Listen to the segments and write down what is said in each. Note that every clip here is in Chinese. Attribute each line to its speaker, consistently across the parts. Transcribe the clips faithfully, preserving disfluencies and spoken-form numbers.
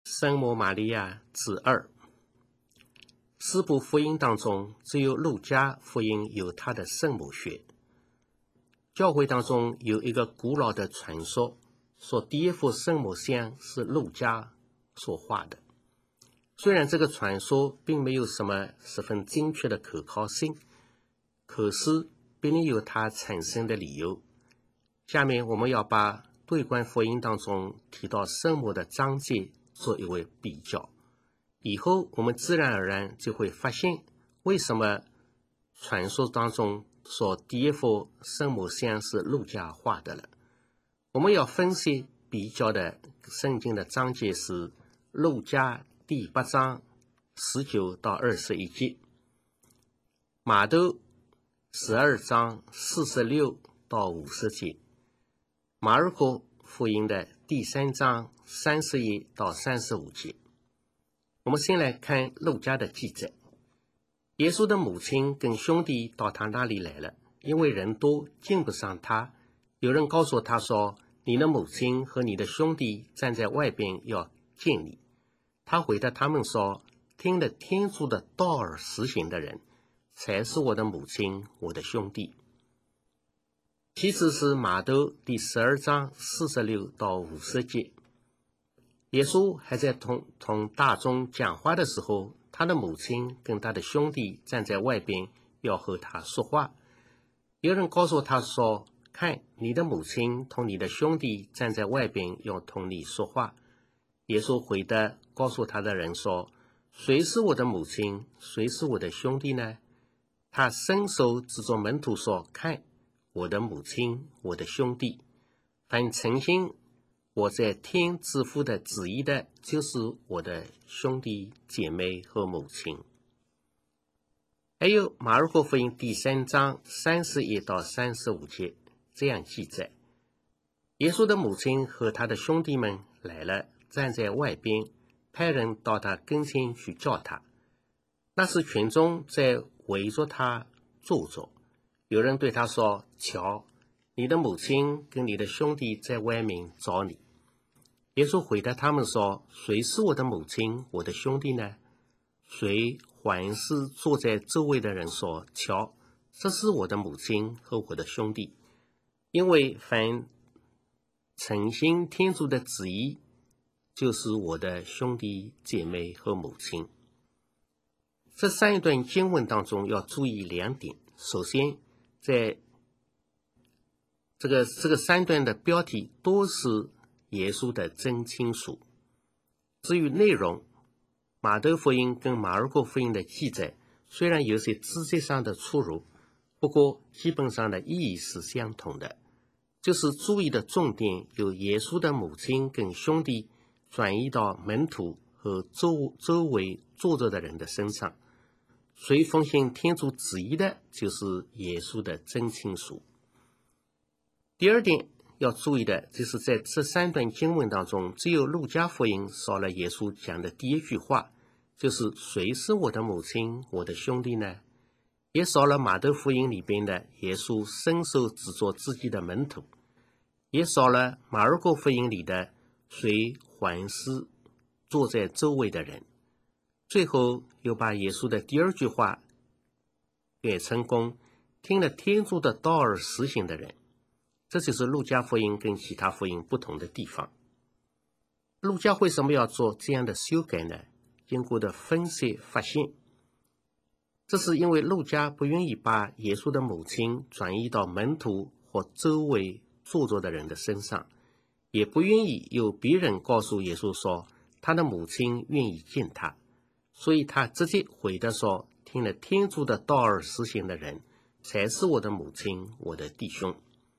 Speaker 1: 圣母玛利亚之二。四部福音当中，只有路加福音有它的圣母学。教会当中有一个古老的传说，说第一幅圣母像是路加所画的。虽然这个传说并没有什么十分精确的可靠性，可是必定有它产生的理由。下面我们要把对观福音当中提到圣母的章节做一位比较，以后我们自然而然就会发现为什么传说当中说第一幅圣母像是路加画的了。我们要分析比较的圣经的章节是路加第八章十九到二十一节，马窦十二章四十六到五十节，马尔谷福音的第三章三十一到三十五节。我们先来看路加的记载。耶稣的母亲跟兄弟到他那里来了，因为人多敬不上他。有人告诉他说，你的母亲和你的兄弟站在外边要见你。他回答他们说，听了天主的道而实行的人，才是我的母亲，我的兄弟。其次是马窦第十二章四十六到五十节。耶稣还在同同大众讲话的时候，他的母亲跟他的兄弟站在外边要和他说话。有人告诉他说，看，你的母亲同你的兄弟站在外边要同你说话。耶稣回答告诉他的人说，谁是我的母亲，谁是我的兄弟呢？他伸手指着门徒说，看，我的母亲，我的兄弟，凡诚心我在天之父的旨意的，就是我的兄弟姐妹和母亲。还有马尔谷福音第三章三十一到三十五节这样记载，耶稣的母亲和他的兄弟们来了，站在外边，派人到他跟前去叫他。那时群众在围着他坐着，有人对他说，瞧，你的母亲跟你的兄弟在外面找你。耶稣回答他们说，谁是我的母亲，我的兄弟呢？谁环视坐在周围的人说，瞧，这是我的母亲和我的兄弟。因为凡诚心天主的旨意，就是我的兄弟姐妹和母亲。这三段经文当中要注意两点。首先，在这个这个三段的标题都是耶稣的真亲属。至于内容，马窦福音跟马尔谷福音的记载虽然有些字节上的出入，不过基本上的意义是相同的，就是注意的重点由耶稣的母亲跟兄弟转移到门徒和周周围坐着的人的身上。谁奉行天主旨意的，就是耶稣的真亲属。第二点要注意的就是在这三段经文当中，只有路加福音少了耶稣讲的第一句话，就是谁是我的母亲，我的兄弟呢？也少了马窦福音里边的耶稣伸手指着自己的门徒，也少了马尔谷福音里的谁环视坐在周围的人。最后又把耶稣的第二句话改成功，听了天主的道而实行的人。这就是路加福音跟其他福音不同的地方。路加为什么要做这样的修改呢？经过的分析发现，这是因为路加不愿意把耶稣的母亲转移到门徒或周围坐着的人的身上，也不愿意有别人告诉耶稣说他的母亲愿意见他，所以他直接回答说，听了天主的道而实行的人，才是我的母亲，我的弟兄。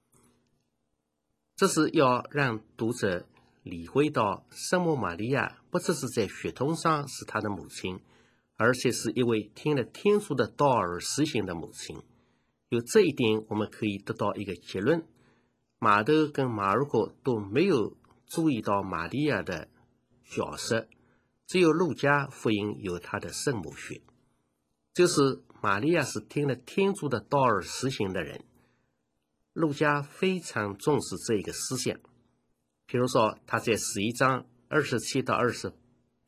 Speaker 1: 这是要让读者理会到圣母玛利亚不只是在血统上是他的母亲，而且是一位听了天主的道而实行的母亲。有这一点，我们可以得到一个结论，马窦跟马尔谷都没有注意到玛利亚的角色，只有路加福音有他的圣母学，就是玛利亚是听了天主的道而实行的人。路加非常重视这一个思想，比如说他在十一章二十七到二十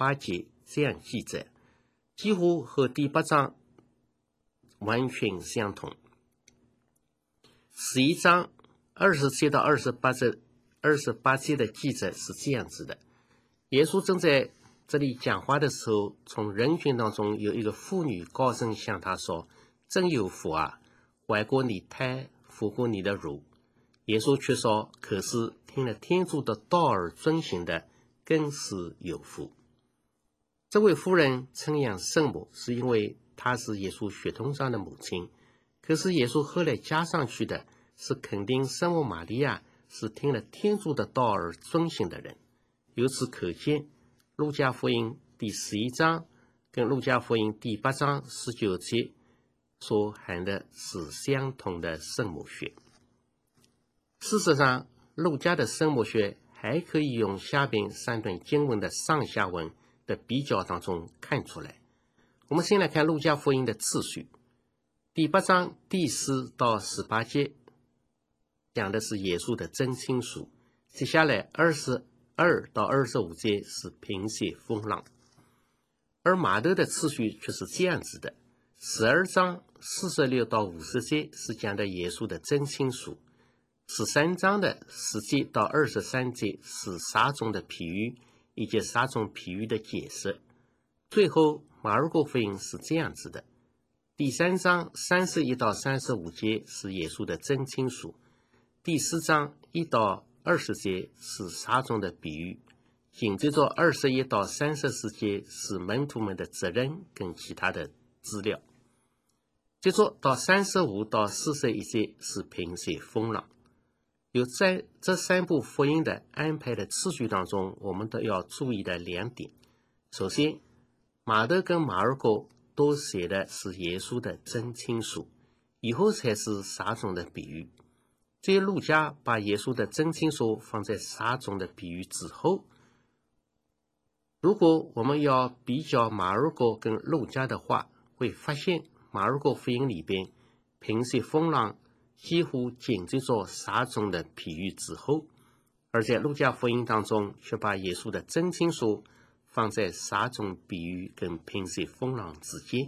Speaker 1: 八节这样记载，几乎和第八章完全相同。十一章二十节到二十八节二十八节的记载是这样子的：耶稣正在这里讲话的时候，从人群当中有一个妇女高声向他说：“真有福啊，怀过你胎，腹过你的乳。”耶稣却说：“可是听了天主的道而遵行的，更是有福。”这位妇人称扬圣母，是因为她是耶稣血统上的母亲。可是耶稣后来加上去的是肯定圣母玛利亚是听了天主的道而遵行的人。由此可见，路加福音第十一章跟路加福音第八章十九节所含的是相同的圣母学。事实上，路加的圣母学还可以用下边三段经文的上下文的比较当中看出来。我们先来看路加福音的次序。第八章第四到十八节讲的是耶稣的真亲属，接下来二十二到二十五节是平息风浪。而马窦的次序却是这样子的：十二章四十六到五十节是讲的耶稣的真亲属，十三章的十节到二十三节是撒种的比喻以及撒种比喻的解释。最后马尔谷福音是这样子的：第三章三十一到三十五节是耶稣的真亲属，第四章一到二十节是撒种的比喻，紧接着二十一到三十四节是门徒们的责任跟其他的资料，接着到三十五到四十一节是平息风浪。有在这三部福音的安排的次序当中，我们都要注意的两点。首先，马窦跟马尔谷都写的是耶稣的真亲属，以后才是撒种的比喻。这路加把耶稣的真亲属放在撒种的比喻之后。如果我们要比较马尔谷跟路加的话，会发现马尔谷福音里边平息风浪几乎紧接着撒种的比喻之后，而在路加福音当中却把耶稣的真亲属放在撒种比喻跟平息风浪之间。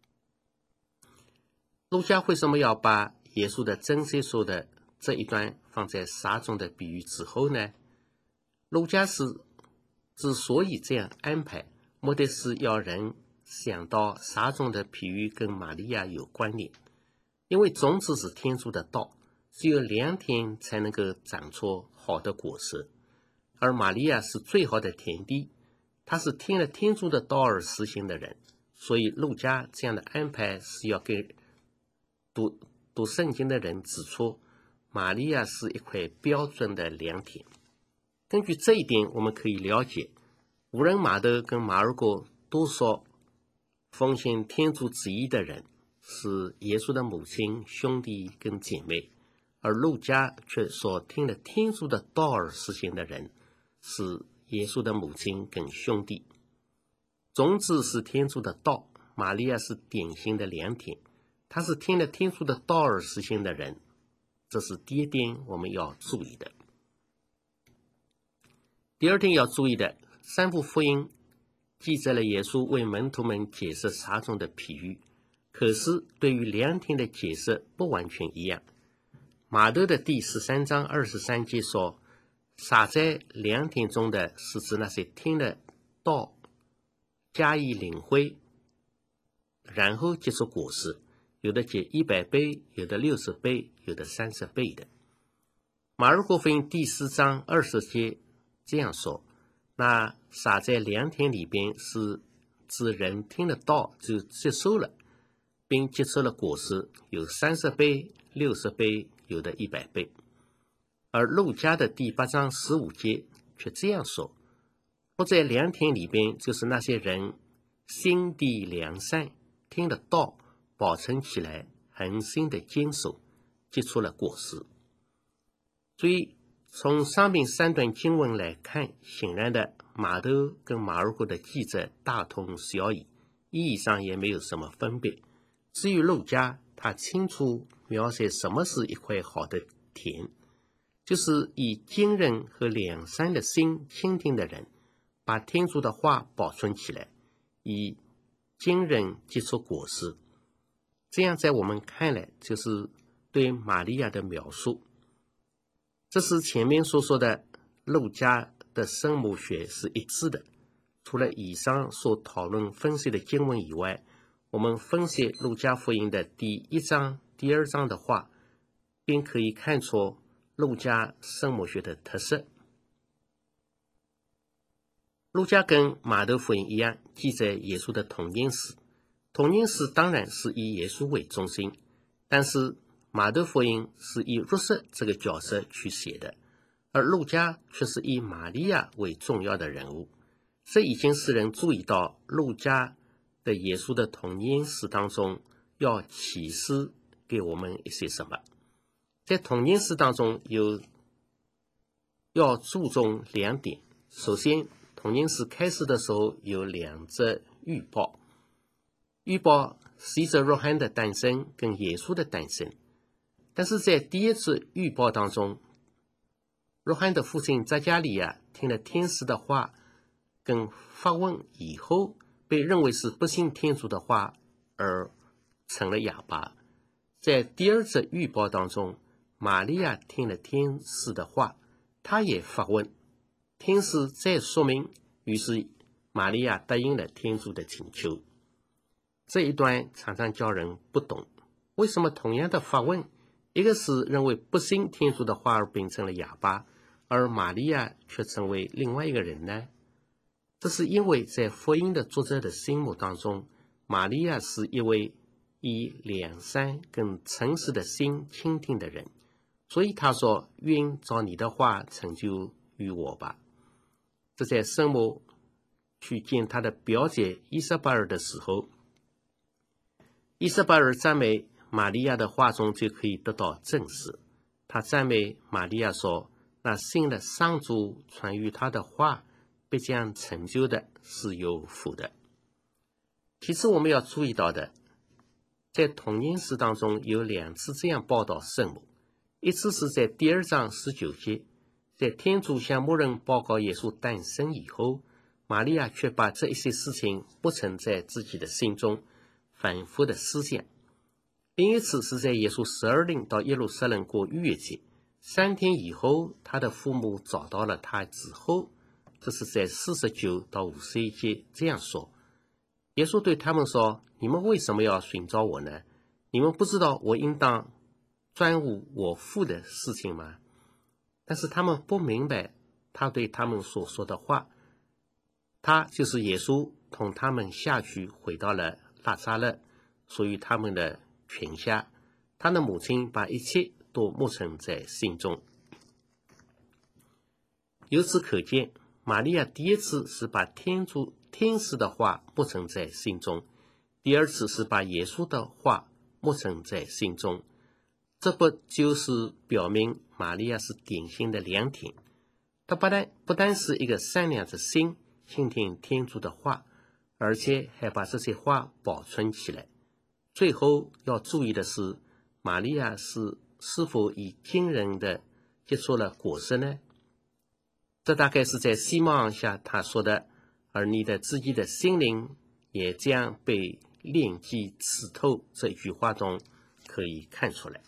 Speaker 1: 路加为什么要把耶稣的真亲属的这一段放在撒种的比喻之后呢？路加是之所以这样安排，目的是要人想到撒种的比喻跟玛利亚有关联。因为种子是天主的道，只有良田才能够长出好的果实，而玛利亚是最好的田地，她是听了天主的道而实行的人，所以路加这样的安排是要给读读圣经的人指出，玛利亚是一块标准的良田。根据这一点，我们可以了解，无论马窦跟马尔谷都说奉行天主旨意的人是耶稣的母亲、兄弟跟姐妹，而路加却说听了天主的道而实行的人是耶稣的母亲跟兄弟。种子是天主的道，玛利亚是典型的良田，她是听了天主的道而实行的人，这是第一点我们要注意的。第二点要注意的，三部福音记载了耶稣为门徒们解释撒种的比喻，可是对于良田的解释不完全一样。马窦的第十三章二十三节说，撒在良田中的是指那些听了道加以领会，然后结出果实，有的结一百倍，有的六十倍，有的三十倍的。马尔谷福音第四章二十节这样说，那撒在良田里边是指人听了道就接受了，并结出了果实，有三十倍、六十倍，有的一百倍。而路加的第八章十五节却这样说，不在良田里边就是那些人心地良善，听了道保存起来，恒心的坚守，结出了果实。所以从上面三段经文来看，显然的马窦跟马尔谷的记载大同小异，意义上也没有什么分别。至于路加，他清楚描写什么是一块好的田，就是以坚韧和良善的心倾听的人， 把天主的话保存起来，以经人结出果实。这样在我们看来就是对玛利亚的描述。这是前面所说的路加的圣母学是一致的。除了以上所讨论分析的经文以外，我们分析路加福音的第一章、第二章的话，便可以看出路加圣母学的特色。路加跟马窦福音一样，记载耶稣的童年史。童年史当然是以耶稣为中心，但是马窦福音是以若瑟这个角色去写的，而路加却是以玛利亚为重要的人物。这已经使人注意到路加的耶稣的童年史当中要启示给我们一些什么。在童年史当中有要注重两点。首先，童年史开始的时候有两则预报，预报洗者若翰的诞生跟耶稣的诞生。但是在第一次预报当中，若翰的父亲匝加利亚听了天使的话跟发问以后，被认为是不信天主的话而成了哑巴。在第二则预报当中，玛利亚听了天使的话，她也发问，天使再说明，于是玛利亚答应了天主的请求。这一段常常叫人不懂，为什么同样的发问，一个是认为不信天主的话而变成了哑巴，而玛利亚却成为另外一个人呢？这是因为在福音的作者的心目当中，玛利亚是一位以良善跟诚实的心倾听的人，所以他说，愿照你的话成就于我吧。这在圣母去见他的表姐伊撒贝尔的时候，伊撒贝尔赞美玛利亚的话中就可以得到证实。他赞美玛利亚说，那信了上主传于他的话必将成就的是有福的。其次我们要注意到的，在童年史当中有两次这样报道圣母。一次是在第二章十九节，在天主向牧人报告耶稣诞生以后，玛利亚却把这一些事情不曾在自己的心中反复的思想。另一次是在耶稣十二令到耶路撒冷过逾越节，三天以后他的父母找到了他之后，这是在四十九到五十一节这样说。耶稣对他们说，你们为什么要寻找我呢？你们不知道我应当专务我父的事情吗？但是他们不明白他对他们所说的话。他就是耶稣同他们下去回到了拉撒勒，属于他们的泉下。他的母亲把一切都默存在心中。由此可见，玛利亚第一次是把天主天使的话默存在心中，第二次是把耶稣的话默存在心中。这不就是表明玛利亚是典型的良田？她不但不单是一个善良的心倾听天主的话，而且还把这些话保存起来。最后要注意的是，玛利亚是是否以惊人的结出了果实呢？这大概是在希望下他说的，而你的自己的心灵也将被炼剂刺透，这一句话中可以看出来。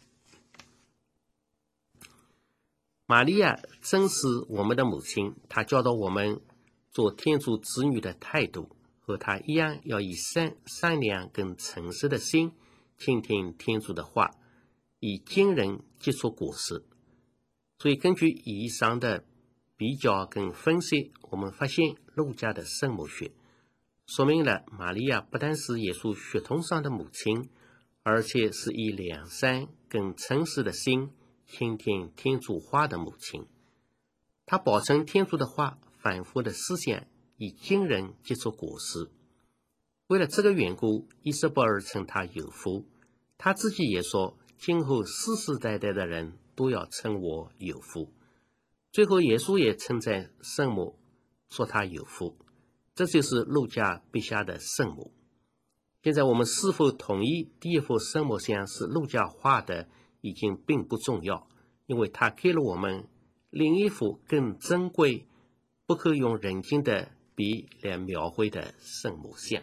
Speaker 1: 玛利亚真是我们的母亲，她教导我们做天主子女的态度和她一样，要以善善良跟诚实的心倾听天主的话，以惊人结出果实。所以根据以上的比较跟分析，我们发现路加的圣母学说明了玛利亚不但是耶稣血统上的母亲，而且是以良善跟诚实的心倾听天主话的母亲。她保存天主的话，反复的思想，以惊人结出果实。为了这个缘故，伊撒贝尔称她有福，她自己也说，今后世世代代的人都要称我有福。最后耶稣也称赞圣母，说她有福。这就是路加笔下的圣母。现在我们是否同意第一幅圣母像是路加画的已经并不重要，因为它给了我们另一幅更珍贵不可用人间的笔来描绘的圣母像。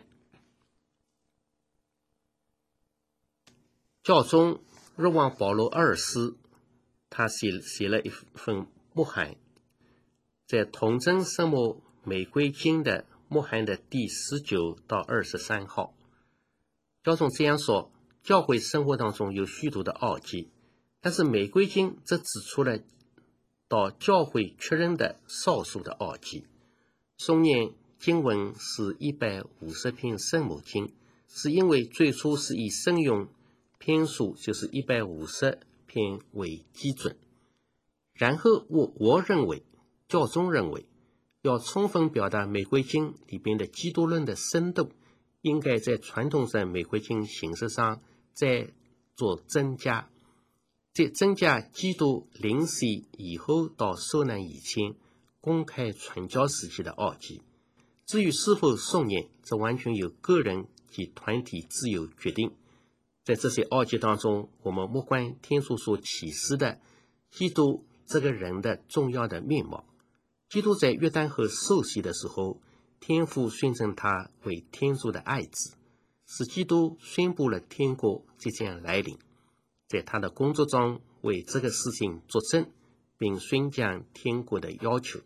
Speaker 1: 教宗若望保禄二世他写写了一份默函，在童真圣母玫瑰经的默函的第十九到二十三号，教宗这样说：教会生活当中有许多的奥迹，但是玫瑰经则指出了到教会确认的少数的奥迹。诵念经文是一百五十篇圣母经，是因为最初是以圣咏篇数就是一百五十篇为基准。然后我我认为教宗认为要充分表达玫瑰经里边的基督论的深度，应该在传统上玫瑰经形式上再做增加，在增加基督临死以后到受难以前公开传教时期的奥迹。至于是否诵念，这完全由个人及团体自由决定。在这些奥迹当中，我们默观天主所启示的基督这个人的重要的面貌。基督在约旦河受洗的时候，天父宣称他为天主的爱子，使基督宣布了天国即将来临，在他的工作中为这个事情作证，并宣讲天国的要求。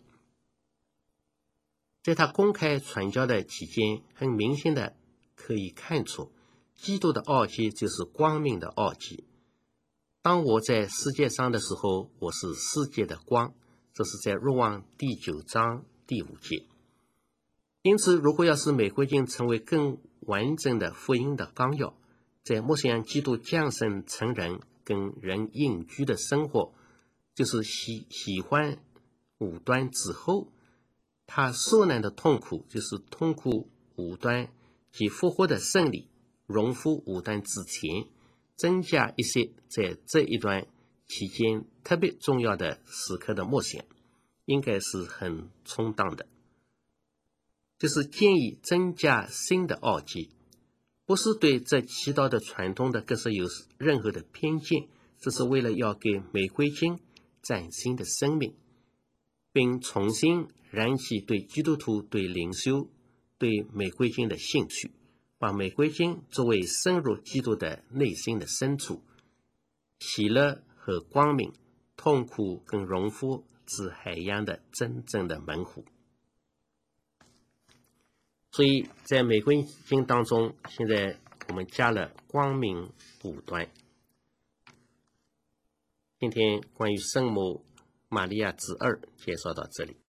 Speaker 1: 在他公开传教的期间，很明显的可以看出，基督的奥迹就是光明的奥迹。当我在世界上的时候，我是世界的光，这是在若望第九章第五节。因此，如果要使玫瑰经成为更完整的福音的纲要，在默想基督降生成人跟人隐居的生活，就是喜喜欢五端之后，他受难的痛苦，就是痛苦五端及复活的胜利，荣复五端之前，增加一些在这一段期间特别重要的时刻的默想，应该是很充当的。就是建议增加新的奥迹，不是对这祈祷的传统的各是有任何的偏见，这是为了要给玫瑰经崭新的生命，并重新燃起对基督徒、对灵修、对玫瑰经的兴趣，把玫瑰经作为深入基督的内心的深处，喜乐和光明、痛苦跟荣复之海洋的真正的门户。所以在玫瑰经当中，现在我们加了光明五端。今天关于圣母玛利亚之二介绍到这里。